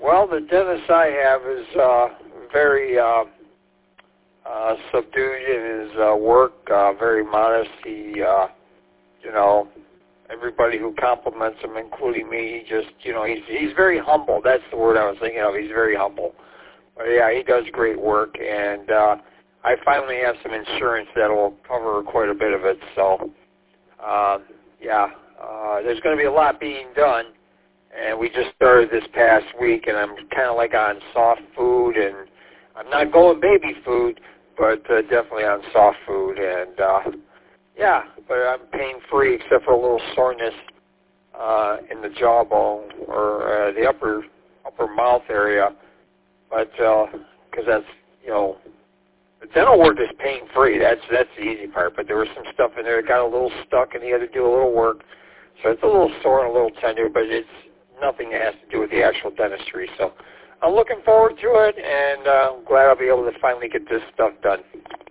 Well, the dentist I have is very subdued in his work, very modest. He, everybody who compliments him, including me, he just, he's very humble. That's the word I was thinking of. He's very humble. But yeah, he does great work, and I finally have some insurance that will cover quite a bit of it. So, there's going to be a lot being done. And we just started this past week, and I'm kind of like on soft food, and I'm not going baby food, but definitely on soft food. And, but I'm pain-free except for a little soreness in the jawbone or the upper mouth area. But because that's, the dental work is pain-free. That's the easy part. But there was some stuff in there that got a little stuck, and he had to do a little work. So it's a little sore and a little tender, but it's nothing that has to do with the actual dentistry. So I'm looking forward to it, and I'm glad I'll be able to finally get this stuff done.